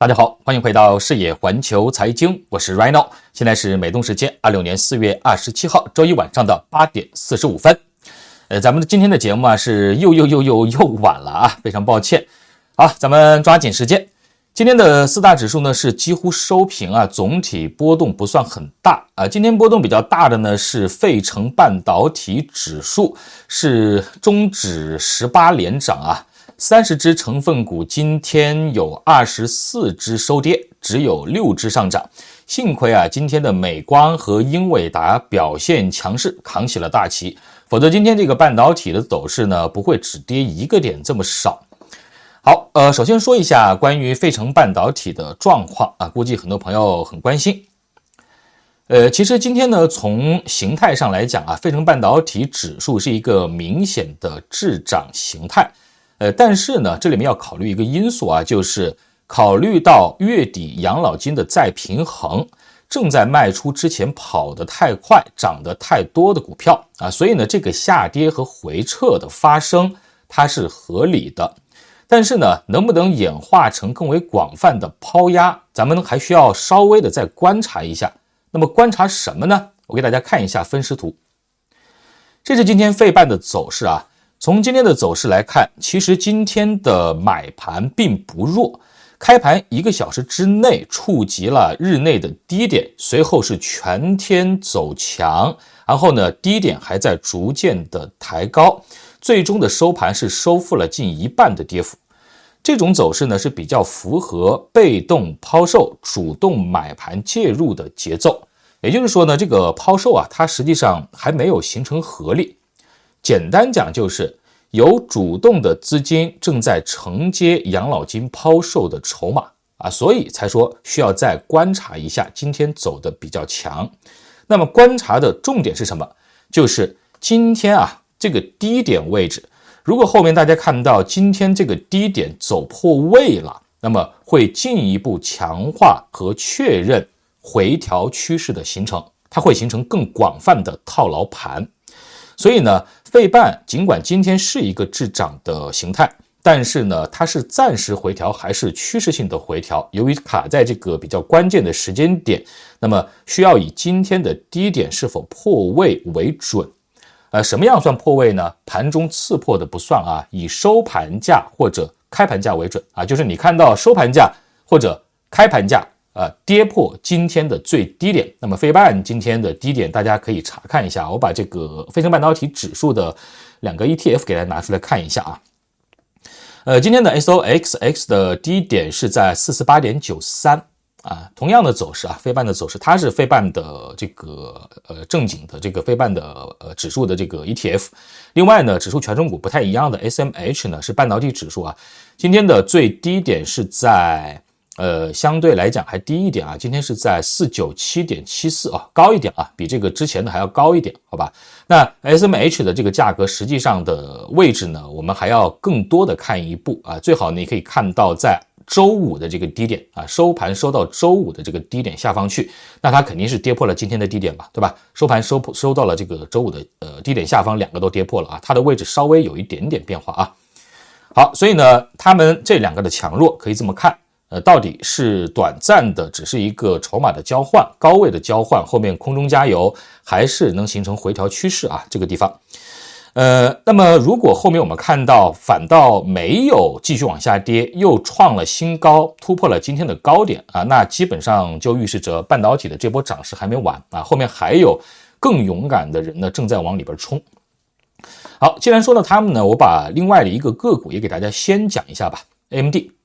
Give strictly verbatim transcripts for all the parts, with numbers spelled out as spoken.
大家好，欢迎回到视野环球财经，我是 Rhino， 现在是美东时间二六年四月二十七号周一晚上的八点四十五分。呃，咱们的今天的节目啊是又又又又又晚了啊，非常抱歉。好，咱们抓紧时间。今天的四大指数呢是几乎收平啊，总体波动不算很大啊。今天波动比较大的呢是费城半导体指数，是终止十八连涨啊。三十只成分股今天有二十四只收跌，只有六只上涨。幸亏啊，今天的美光和英伟达表现强势，扛起了大旗，否则今天这个半导体的走势呢不会只跌一个点这么少。好，呃，首先说一下关于费城半导体的状况啊，估计很多朋友很关心。呃，其实今天呢，从形态上来讲啊，费城半导体指数是一个明显的滞涨形态。呃，但是呢，这里面要考虑一个因素啊，就是考虑到月底养老金的再平衡，正在卖出之前跑得太快、涨得太多的股票啊，所以呢，这个下跌和回撤的发生，它是合理的。但是呢，能不能演化成更为广泛的抛压，咱们还需要稍微的再观察一下。那么观察什么呢？我给大家看一下分时图。这是今天费半的走势啊。从今天的走势来看，其实今天的买盘并不弱，开盘一个小时之内触及了日内的低点，随后是全天走强，然后呢，低点还在逐渐的抬高，最终的收盘是收复了近一半的跌幅。这种走势呢是比较符合被动抛售、主动买盘介入的节奏，也就是说呢，这个抛售啊，它实际上还没有形成合力。简单讲就是有主动的资金正在承接养老金抛售的筹码啊，所以才说需要再观察一下今天走的比较强。那么观察的重点是什么？就是今天啊这个低点位置，如果后面大家看到今天这个低点走破位了，那么会进一步强化和确认回调趋势的形成，它会形成更广泛的套牢盘。所以呢，费半尽管今天是一个滞涨的形态，但是呢，它是暂时回调还是趋势性的回调？由于卡在这个比较关键的时间点，那么需要以今天的低点是否破位为准。呃，什么样算破位呢？盘中刺破的不算啊，以收盘价或者开盘价为准啊，就是你看到收盘价或者开盘价。呃，跌破今天的最低点，那么费半今天的低点大家可以查看一下，我把这个费城半导体指数的两个 E T F 给大家拿出来看一下啊。呃，今天的 S O X X 的低点是在 四十八点九三 啊，同样的走势啊，费半的走势，它是费半的这个呃正经的这个费半的呃指数的这个 E T F。另外呢，指数权重股不太一样的 S M H 呢是半导体指数啊，今天的最低点是在呃，相对来讲还低一点啊，今天是在 四百九十七点七四 啊，高一点啊，比这个之前的还要高一点，好吧？那 S M H 的这个价格实际上的位置呢，我们还要更多的看一步啊，最好你可以看到在周五的这个低点啊，收盘收到周五的这个低点下方去，那它肯定是跌破了今天的低点吧，对吧？收盘收收到了这个周五的呃低点下方，两个都跌破了啊，它的位置稍微有一点点变化啊。好，所以呢，他们这两个的强弱可以这么看。呃，到底是短暂的，只是一个筹码的交换，高位的交换，后面空中加油，还是能形成回调趋势啊？这个地方，呃，那么如果后面我们看到反倒没有继续往下跌，又创了新高，突破了今天的高点啊，那基本上就预示着半导体的这波涨势还没完啊，后面还有更勇敢的人呢正在往里边冲。好，既然说到他们呢，我把另外的一个个股也给大家先讲一下吧 ，A M D。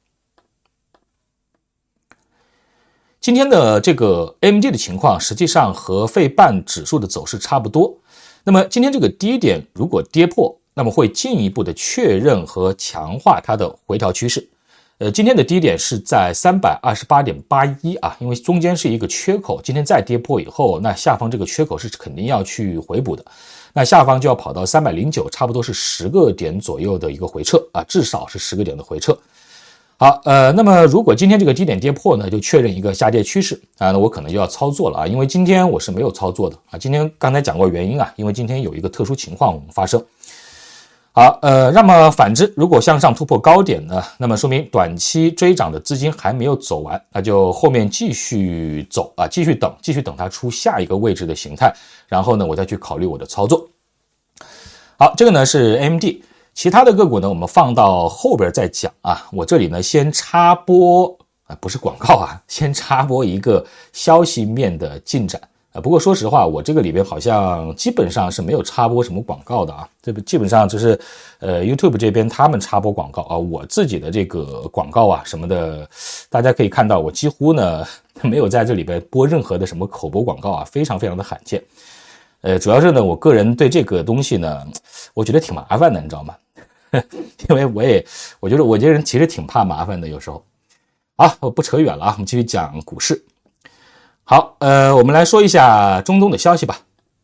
今天的这个 A M D 的情况实际上和费半指数的走势差不多。那么今天这个低点如果跌破，那么会进一步的确认和强化它的回调趋势。呃，今天的低点是在 三百二十八点八一 啊，因为中间是一个缺口，今天再跌破以后，那下方这个缺口是肯定要去回补的。那下方就要跑到三百零九，差不多是十个点左右的一个回撤啊，至少是十个点的回撤。好，呃，那么如果今天这个低点跌破呢，就确认一个下跌趋势啊，那我可能就要操作了啊，因为今天我是没有操作的啊。今天刚才讲过原因啊，因为今天有一个特殊情况发生。 好，呃，那么反之，如果向上突破高点呢，那么说明短期追涨的资金还没有走完，那就后面继续走啊，继续等，继续等它出下一个位置的形态，然后呢，我再去考虑我的操作。好，这个呢是 A M D， 其他的个股呢，我们放到后边再讲啊。我这里呢先插播啊，不是广告啊，先插播一个消息面的进展。不过说实话，我这个里边好像基本上是没有插播什么广告的啊，这基本上就是呃 YouTube 这边他们插播广告啊，我自己的这个广告啊什么的，大家可以看到我几乎呢没有在这里边播任何的什么口播广告啊，非常非常的罕见。呃，主要是呢，我个人对这个东西呢，我觉得挺麻烦的，你知道吗？因为我也我觉得我这人其实挺怕麻烦的，有时候。好，我不扯远了啊，我们继续讲股市。好，呃，我们来说一下中东的消息吧。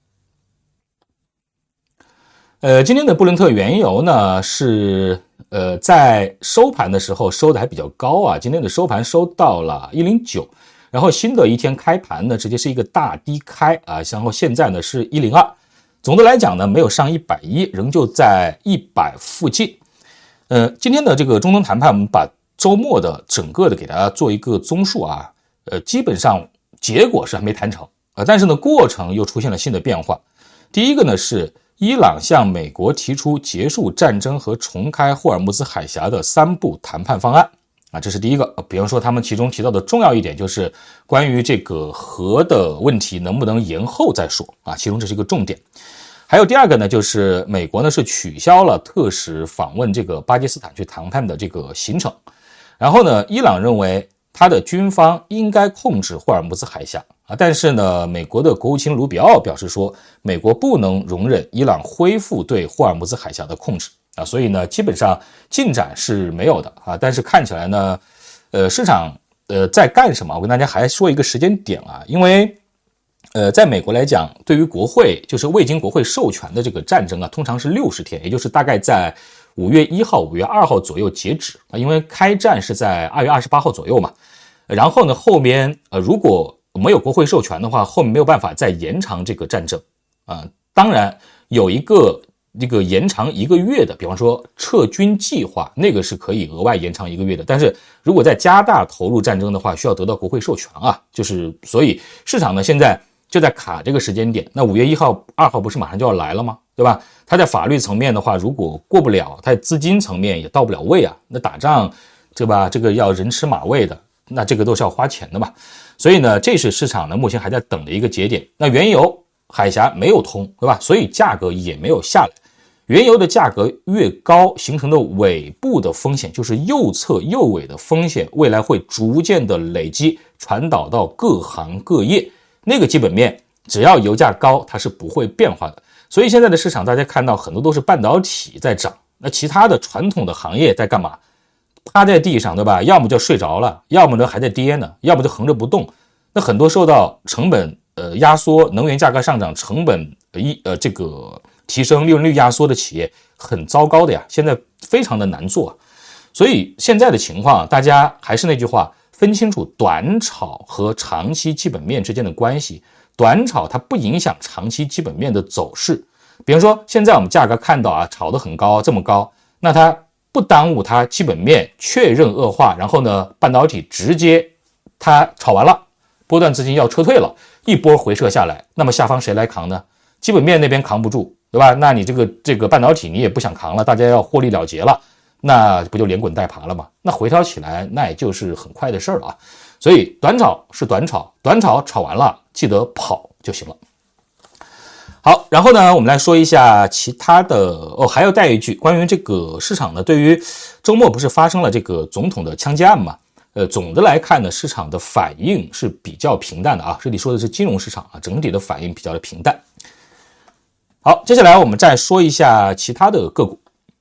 呃，今天的布伦特原油呢是呃在收盘的时候收的还比较高啊，今天的收盘收到了一零九，然后新的一天开盘呢直接是一个大低开啊，然后现在呢是一零二，总的来讲呢没有上一百一，仍旧在一百附近。呃，今天的这个中东谈判，我们把周末的整个的给大家做一个综述啊，呃，基本上结果是还没谈成啊，但是呢，过程又出现了新的变化。第一个呢是伊朗向美国提出结束战争和重开霍尔木兹海峡的三步谈判方案啊，这是第一个。比方说，他们其中提到的重要一点就是关于这个核的问题能不能延后再说啊，其中这是一个重点。还有第二个呢，就是美国呢是取消了特使访问这个巴基斯坦去谈判的这个行程，然后呢，伊朗认为他的军方应该控制霍尔木兹海峡啊，但是呢，美国的国务卿卢比奥表示说，美国不能容忍伊朗恢复对霍尔木兹海峡的控制啊，所以呢，基本上进展是没有的啊，但是看起来呢，呃，市场呃在干什么？我跟大家还说一个时间点啊，因为呃，在美国来讲，对于国会就是未经国会授权的这个战争啊，通常是六十天，也就是大概在五月一号、五月二号左右截止啊，因为开战是在二月二十八号左右嘛。然后呢，后面呃如果没有国会授权的话，后面没有办法再延长这个战争啊。当然有一个这个延长一个月的，比方说撤军计划，那个是可以额外延长一个月的。但是如果再加大投入战争的话，需要得到国会授权啊。就是所以市场呢现在就在卡这个时间点。那五月一号、二号不是马上就要来了吗？对吧？它在法律层面的话，如果过不了，它在资金层面也到不了位啊。那打仗，对吧？这个要人吃马喂的，那这个都是要花钱的嘛。所以呢，这是市场呢目前还在等的一个节点。那原油海峡没有通，对吧？所以价格也没有下来。原油的价格越高，形成的尾部的风险，就是右侧右尾的风险，未来会逐渐的累积，传导到各行各业。那个基本面，只要油价高，它是不会变化的。所以现在的市场，大家看到很多都是半导体在涨，那其他的传统的行业在干嘛？趴在地上，对吧？要么就睡着了，要么呢还在跌呢，要么就横着不动。那很多受到成本呃压缩、能源价格上涨、成本一呃这个提升、利润率压缩的企业，很糟糕的呀，现在非常的难做。所以现在的情况，大家还是那句话，分清楚短炒和长期基本面之间的关系。短炒它不影响长期基本面的走势，比如说现在我们价格看到啊炒得很高，这么高，那它不耽误它基本面确认恶化，然后呢半导体直接它炒完了，波段资金要撤退了，一波回撤下来，那么下方谁来扛呢？基本面那边扛不住，对吧？那你这个这个半导体你也不想扛了，大家要获利了结了，那不就连滚带爬了吗？那回调起来那也就是很快的事儿了啊。所以短炒是短炒，短炒炒完了记得跑就行了。好，然后呢，我们来说一下其他的哦，还要带一句关于这个市场呢，对于周末不是发生了这个总统的枪击案嘛？呃，总的来看呢，市场的反应是比较平淡的啊。这里说的是金融市场啊，整体的反应比较的平淡。好，接下来我们再说一下其他的个股。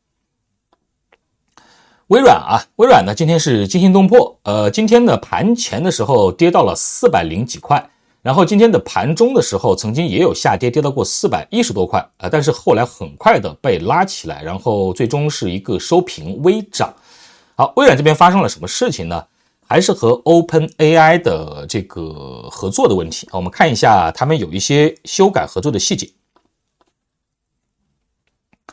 微软啊，微软呢今天是惊心动魄，呃，今天呢盘前的时候跌到了四百零几块，然后今天的盘中的时候曾经也有下跌，跌到过四百一十多块，呃，但是后来很快的被拉起来，然后最终是一个收平微涨。好，微软这边发生了什么事情呢？还是和 OpenAI 的这个合作的问题，我们看一下他们有一些修改合作的细节。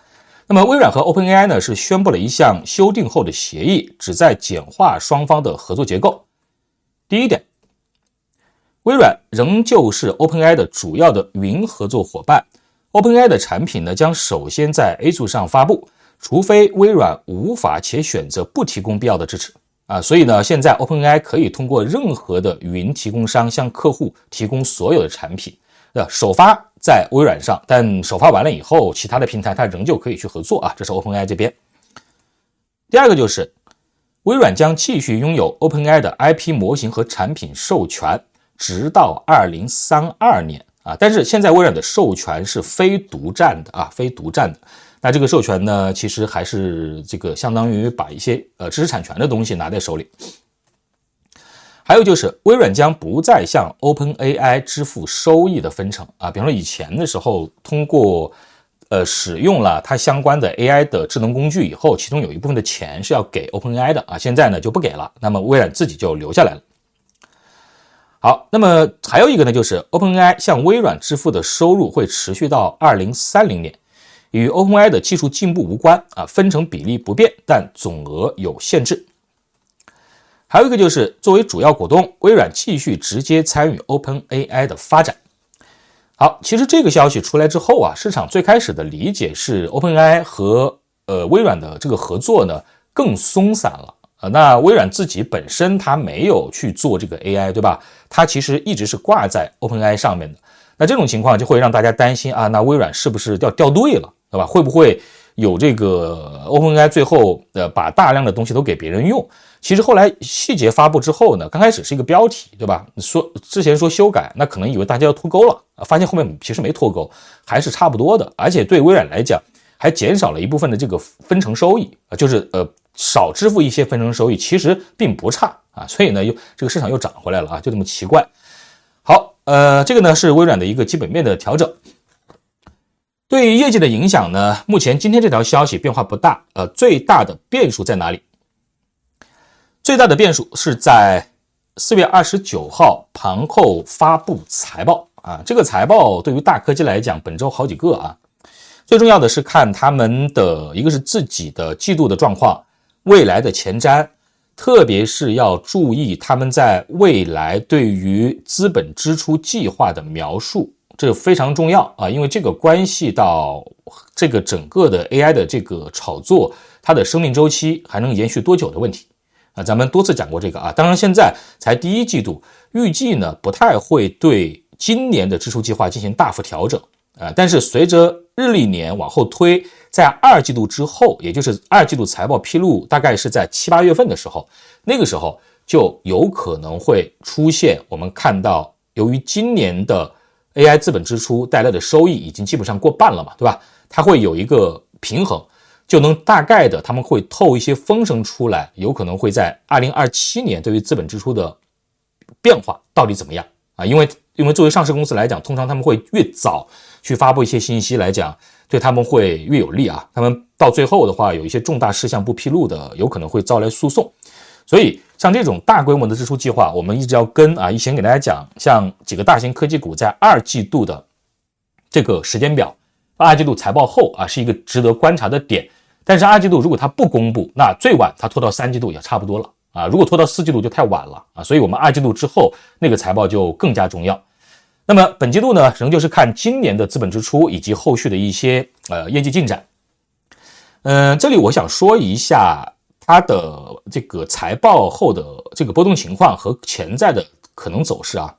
那么微软和 OpenAI 呢是宣布了一项修订后的协议，旨在简化双方的合作结构。第一点，微软仍旧是 OpenAI 的主要的云合作伙伴， OpenAI 的产品呢将首先在 Azure 上发布，除非微软无法且选择不提供必要的支持啊，所以呢，现在 OpenAI 可以通过任何的云提供商向客户提供所有的产品，首发在微软上，但首发完了以后，其他的平台它仍旧可以去合作啊，这是 OpenAI 这边。第二个就是微软将继续拥有 OpenAI 的 I P 模型和产品授权，直到二零三二年啊，但是现在微软的授权是非独占的啊，非独占的。那这个授权呢，其实还是这个相当于把一些呃知识产权的东西拿在手里。还有就是微软将不再向 OpenAI 支付收益的分成啊，比方说以前的时候通过呃使用了它相关的 A I 的智能工具以后，其中有一部分的钱是要给 OpenAI 的啊，现在呢就不给了，那么微软自己就留下来了。好，那么还有一个呢，就是 OpenAI 向微软支付的收入会持续到二零三零年，与 OpenAI 的技术进步无关啊，分成比例不变，但总额有限制。还有一个就是作为主要股东，微软继续直接参与 OpenAI 的发展。好，其实这个消息出来之后啊，市场最开始的理解是 OpenAI 和呃微软的这个合作呢更松散了。呃，那微软自己本身它没有去做这个 A I， 对吧？它其实一直是挂在 OpenAI 上面的。那这种情况就会让大家担心啊，那微软是不是要掉队了，对吧？会不会有这个 OpenAI 最后呃把大量的东西都给别人用？其实后来细节发布之后呢，刚开始是一个标题，对吧？说之前说修改，那可能以为大家要脱钩了，发现后面其实没脱钩，还是差不多的，而且对微软来讲还减少了一部分的这个分成收益，就是呃少支付一些分成收益，其实并不差啊，所以呢又这个市场又涨回来了啊，就这么奇怪。好，呃，这个呢是微软的一个基本面的调整。对于业绩的影响呢，目前今天这条消息变化不大，呃，最大的变数在哪里？最大的变数是在四月二十九号盘后发布财报啊，这个财报对于大科技来讲，本周好几个啊，最重要的是看他们的一个是自己的季度的状况，未来的前瞻，特别是要注意他们在未来对于资本支出计划的描述，这非常重要啊，因为这个关系到这个整个的 A I 的这个炒作，它的生命周期还能延续多久的问题啊，咱们多次讲过这个啊。当然现在才第一季度，预计呢不太会对今年的支出计划进行大幅调整啊，但是随着日历年往后推，在二季度之后，也就是二季度财报披露大概是在七八月份的时候，那个时候就有可能会出现我们看到由于今年的 A I 资本支出带来的收益已经基本上过半了嘛，对吧？它会有一个平衡，就能大概的他们会透一些风声出来，有可能会在二零二七年对于资本支出的变化到底怎么样啊？因为因为作为上市公司来讲，通常他们会越早去发布一些信息来讲，对他们会越有利啊。他们到最后的话，有一些重大事项不披露的，有可能会招来诉讼。所以像这种大规模的支出计划，我们一直要跟啊。以前给大家讲，像几个大型科技股在二季度的这个时间表，二季度财报后啊是一个值得观察的点。但是二季度如果它不公布，那最晚它拖到三季度也差不多了啊。如果拖到四季度就太晚了啊。所以我们二季度之后那个财报就更加重要。那么本季度呢，仍旧是看今年的资本支出以及后续的一些呃业绩进展。嗯、呃，这里我想说一下它的这个财报后的这个波动情况和潜在的可能走势啊。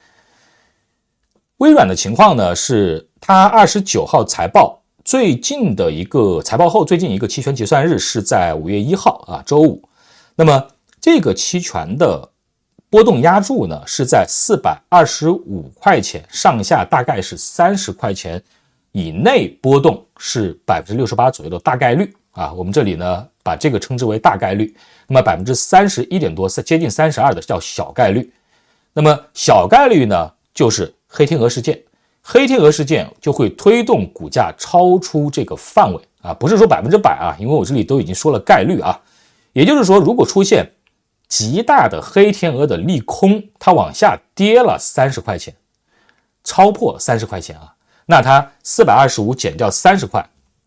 微软的情况呢，是它二十九号财报最近的一个财报后最近一个期权结算日是在五月一号啊，周五。那么这个期权的波动压注呢是在四百二十五块钱，上下大概是三十块钱以内波动，是 百分之六十八 左右的大概率啊。我们这里呢把这个称之为大概率。那么 百分之三十一点多，接近三十二的叫小概率。那么小概率呢就是黑天鹅事件。黑天鹅事件就会推动股价超出这个范围啊，不是说百分之百啊，因为我这里都已经说了概率啊。也就是说，如果出现极大的黑天鹅的利空，它往下跌了三十块钱，超破三十块钱啊，那它四百二十五减掉三十块，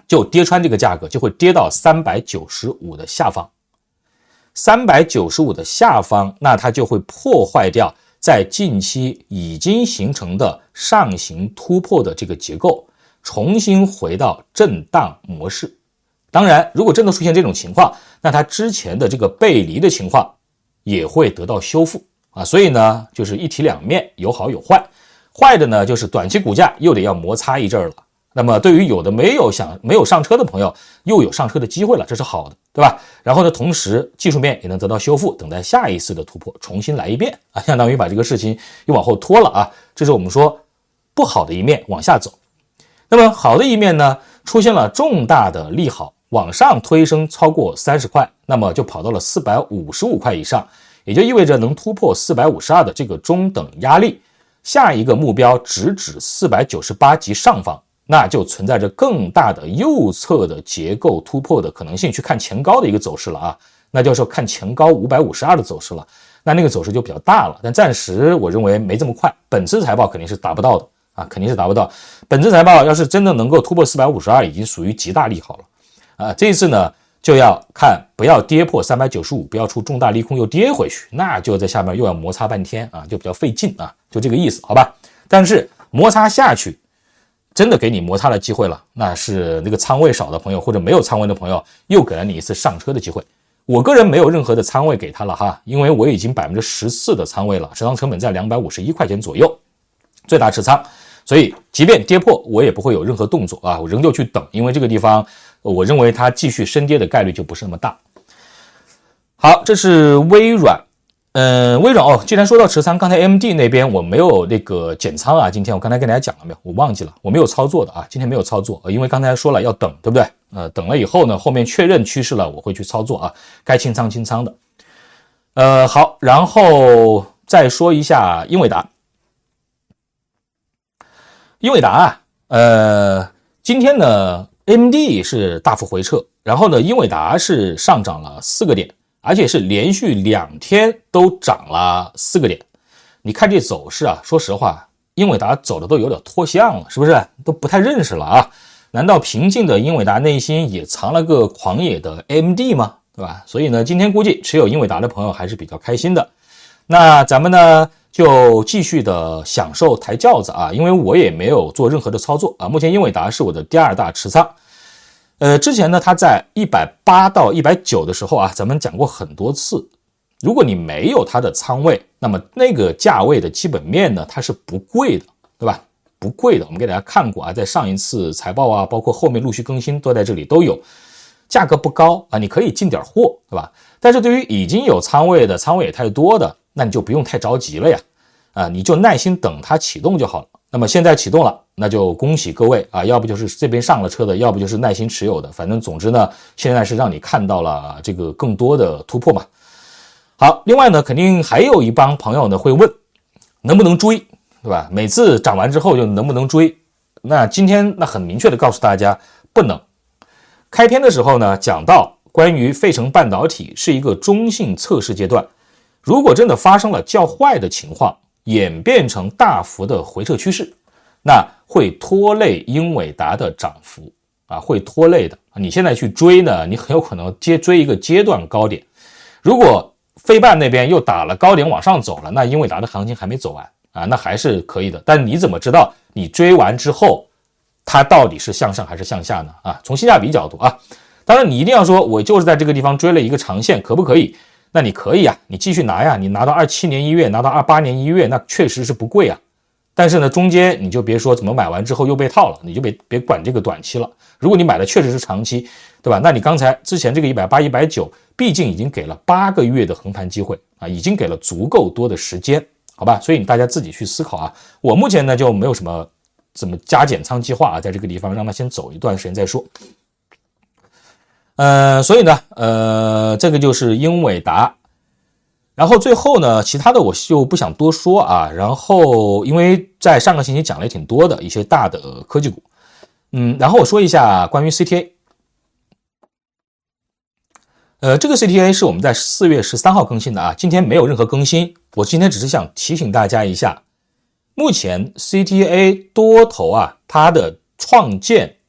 就跌穿这个价格，就会跌到三百九十五的下方。三百九十五的下方，那它就会破坏掉在近期已经形成的上行突破的这个结构，重新回到震荡模式。当然，如果真的出现这种情况，那它之前的这个背离的情况也会得到修复啊。所以呢，就是一体两面，有好有坏。坏的呢，就是短期股价又得要摩擦一阵了。那么对于有的没有想没有上车的朋友，又有上车的机会了，这是好的，对吧？然后呢，同时技术面也能得到修复，等待下一次的突破，重新来一遍啊，相当于把这个事情又往后拖了啊。这是我们说不好的一面，往下走。那么好的一面呢，出现了重大的利好，往上推升超过三十块，那么就跑到了四百五十五块以上，也就意味着能突破四百五十二的这个中等压力，下一个目标直指四百九十八及上方。那就存在着更大的右侧的结构突破的可能性，去看前高的一个走势了啊，那就是看前高五百五十二的走势了，那那个走势就比较大了，但暂时我认为没这么快，本次财报肯定是达不到的啊，肯定是达不到。本次财报要是真的能够突破四百五十二，已经属于极大利好了啊。这一次呢，就要看不要跌破三百九十五，不要出重大利空又跌回去，那就在下面又要摩擦半天啊，就比较费劲啊，就这个意思，好吧？但是摩擦下去，真的给你摩擦的机会了，那是那个仓位少的朋友或者没有仓位的朋友又给了你一次上车的机会。我个人没有任何的仓位给他了哈，因为我已经 百分之十四 的仓位了，持仓成本在两百五十一块钱左右，最大持仓，所以即便跌破我也不会有任何动作啊，我仍旧去等，因为这个地方我认为它继续升跌的概率就不是那么大。好，这是微软。嗯，微软哦，既然说到持仓，刚才 A M D 那边我没有那个减仓啊，今天我刚才跟大家讲了没有？我忘记了，我没有操作的啊，今天没有操作，因为刚才说了要等，对不对？呃，等了以后呢，后面确认趋势了，我会去操作啊，该清仓清仓的。呃，好，然后再说一下英伟达。英伟达啊，呃，今天呢 A M D 是大幅回撤，然后呢，英伟达是上涨了四个点。而且是连续两天都涨了四个点，你看这走势啊，说实话，英伟达走的都有点脱相了，是不是？都不太认识了啊？难道平静的英伟达内心也藏了个狂野的 A M D 吗？对吧？所以呢，今天估计持有英伟达的朋友还是比较开心的。那咱们呢，就继续的享受抬轿子啊，因为我也没有做任何的操作啊。目前英伟达是我的第二大持仓。呃，之前呢，它在一百八到一百九的时候啊，咱们讲过很多次，如果你没有它的仓位，那么那个价位的基本面呢，它是不贵的，对吧？不贵的，我们给大家看过啊，在上一次财报啊，包括后面陆续更新都在这里都有，价格不高啊，你可以进点货，对吧？但是对于已经有仓位的，仓位也太多的，那你就不用太着急了呀，啊，你就耐心等它启动就好了。那么现在启动了，那就恭喜各位啊！要不就是这边上了车的，要不就是耐心持有的，反正总之呢，现在是让你看到了这个更多的突破嘛。好，另外呢，肯定还有一帮朋友呢会问，能不能追，对吧？每次涨完之后就能不能追？那今天那很明确的告诉大家，不能。开篇的时候呢，讲到关于费城半导体是一个中性测试阶段，如果真的发生了较坏的情况，演变成大幅的回撤趋势，那会拖累英伟达的涨幅啊，会拖累的。你现在去追呢，你很有可能接追一个阶段高点。如果费半那边又打了高点往上走了，那英伟达的行情还没走完啊，那还是可以的。但你怎么知道你追完之后，它到底是向上还是向下呢？啊，从性价比角度啊，当然你一定要说，我就是在这个地方追了一个长线，可不可以？那你可以啊，你继续拿呀，你拿到二七年一月，拿到二八年一月，那确实是不贵啊。但是呢，中间你就别说怎么买完之后又被套了，你就别别管这个短期了。如果你买的确实是长期，对吧？那你刚才之前这个一百八、一百九，毕竟已经给了八个月的横盘机会啊，已经给了足够多的时间，好吧？所以大家自己去思考啊。我目前呢就没有什么怎么加减仓计划啊，在这个地方让它先走一段时间再说。呃，所以呢，呃，这个就是英伟达。然后最后呢，其他的我就不想多说啊。然后因为在上个星期讲了也挺多的一些大的科技股，嗯，然后我说一下关于 C T A。呃，这个 C T A 是我们在四月十三号更新的啊，今天没有任何更新。我今天只是想提醒大家一下，目前 C T A 多头啊，它的创建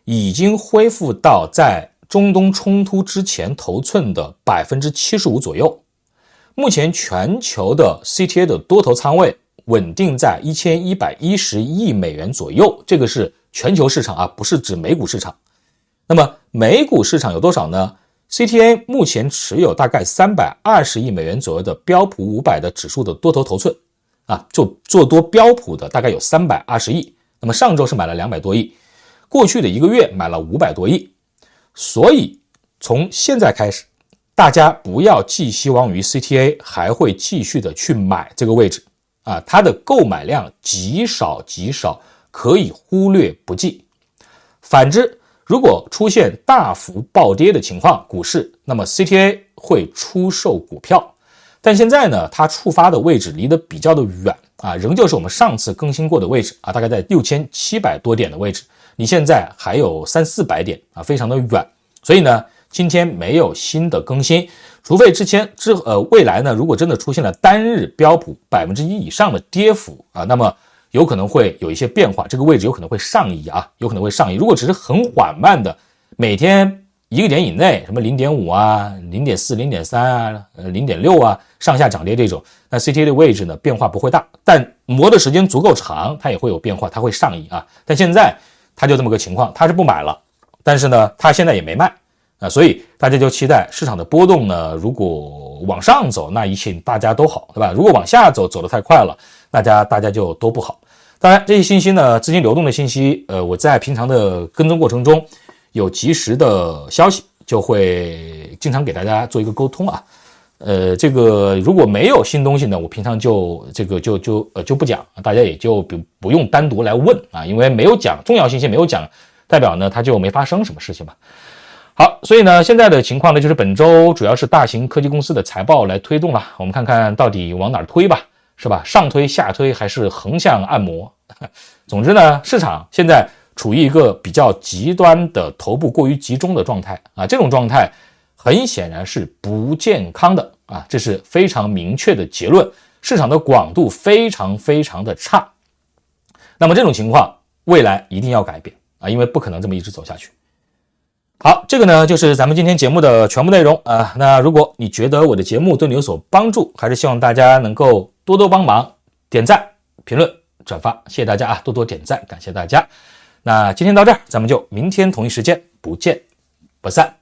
已经恢复到在中东冲突之前头寸的 百分之七十五 左右。目前全球的 C T A 的多头仓位稳定在一千一百一十亿美元左右，这个是全球市场啊，不是指美股市场。那么美股市场有多少呢？ C T A 目前持有大概三百二十亿美元左右的标普五百的指数的多头头寸啊，就做多标普的大概有三百二十亿，那么上周是买了两百多亿，过去的一个月买了五百多亿。所以从现在开始，大家不要寄希望于 C T A 还会继续的去买这个位置啊，它的购买量极少极少，可以忽略不计。反之，如果出现大幅暴跌的情况，股市，那么 C T A 会出售股票。但现在呢，它触发的位置离得比较的远啊，仍旧是我们上次更新过的位置啊，大概在六千七百多点的位置。你现在还有三四百点啊，非常的远。所以呢，今天没有新的更新，除非之前之呃未来呢，如果真的出现了单日标普百分之一以上的跌幅啊，那么有可能会有一些变化，这个位置有可能会上移啊，有可能会上移。如果只是很缓慢的，每天一个点以内，什么 零点五 啊 零点四 零点三 啊 零点六 啊上下涨跌这种，那 C T A 的位置呢变化不会大，但磨的时间足够长，它也会有变化，它会上移啊。但现在它就这么个情况，它是不买了，但是呢它现在也没卖啊，所以大家就期待市场的波动呢，如果往上走，那一切大家都好，对吧？如果往下走，走得太快了，大家大家就都不好。当然这些信息呢，资金流动的信息，呃，我在平常的跟踪过程中有及时的消息，就会经常给大家做一个沟通啊。呃，这个如果没有新东西呢，我平常就这个就就呃就不讲，大家也就不不用单独来问啊，因为没有讲重要信息没有讲，代表呢它就没发生什么事情吧。好，所以呢，现在的情况呢，就是本周主要是大型科技公司的财报来推动了，我们看看到底往哪儿推吧，是吧？上推下推还是横向按摩？总之呢，市场现在处于一个比较极端的头部过于集中的状态啊，这种状态很显然是不健康的啊，这是非常明确的结论。市场的广度非常非常的差，那么这种情况未来一定要改变啊，因为不可能这么一直走下去。好，这个呢就是咱们今天节目的全部内容啊。那如果你觉得我的节目对你有所帮助，还是希望大家能够多多帮忙点赞、评论、转发，谢谢大家啊，多多点赞，感谢大家。那今天到这儿，咱们就明天同一时间不见不散。